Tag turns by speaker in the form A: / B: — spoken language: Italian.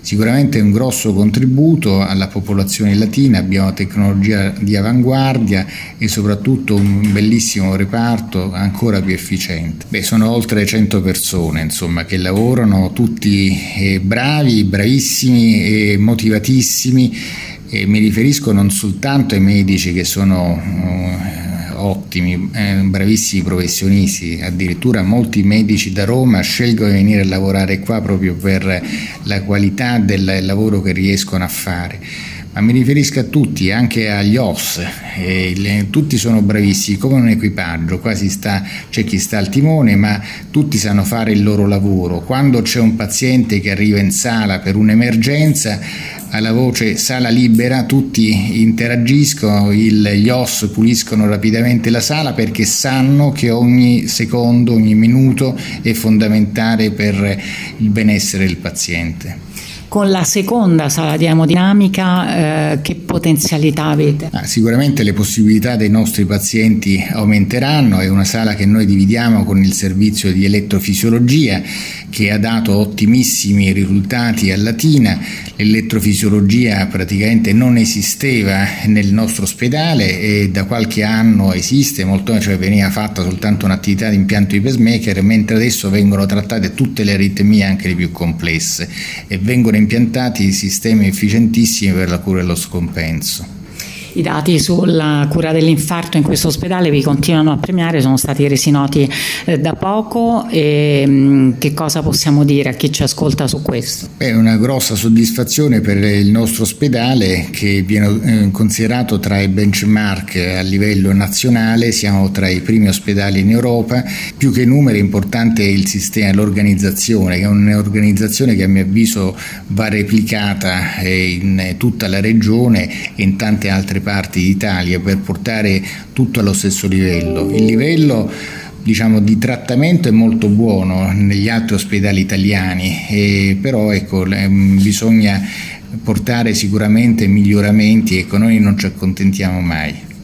A: Sicuramente è un grosso contributo alla popolazione latina, abbiamo tecnologia di avanguardia e soprattutto un bellissimo reparto ancora più efficiente. Sono oltre 100 persone, insomma, che lavorano, tutti bravi, bravissimi e motivatissimi, e mi riferisco non soltanto ai medici che sono ottimi, bravissimi professionisti, addirittura molti medici da Roma scelgono di venire a lavorare qua proprio per la qualità del lavoro che riescono a fare. Ma mi riferisco a tutti, anche agli OS, tutti sono bravissimi, come un equipaggio, qua c'è chi sta al timone, ma tutti sanno fare il loro lavoro. Quando c'è un paziente che arriva in sala per un'emergenza, alla voce sala libera tutti interagiscono, gli OS puliscono rapidamente la sala perché sanno che ogni secondo, ogni minuto è fondamentale per il benessere del paziente.
B: Con la seconda sala di emodinamica che potenzialità avete?
A: Sicuramente le possibilità dei nostri pazienti aumenteranno, è una sala che noi dividiamo con il servizio di elettrofisiologia che ha dato ottimissimi risultati a Latina. L'elettrofisiologia praticamente non esisteva nel nostro ospedale e da qualche anno esiste, cioè veniva fatta soltanto un'attività di impianto di pacemaker, mentre adesso vengono trattate tutte le aritmie, anche le più complesse, e vengono impiantati sistemi efficientissimi per la cura dello scompenso.
B: I dati sulla cura dell'infarto in questo ospedale vi continuano a premiare, sono stati resi noti da poco, e che cosa possiamo dire a chi ci ascolta su questo?
A: È una grossa soddisfazione per il nostro ospedale, che viene considerato tra i benchmark a livello nazionale, siamo tra i primi ospedali in Europa. Più che i numeri è importante il sistema, l'organizzazione, che è un'organizzazione che a mio avviso va replicata in tutta la regione e in tante altre parti d'Italia per portare tutto allo stesso livello. Il livello di trattamento è molto buono negli altri ospedali italiani, però bisogna portare sicuramente miglioramenti, noi non ci accontentiamo mai.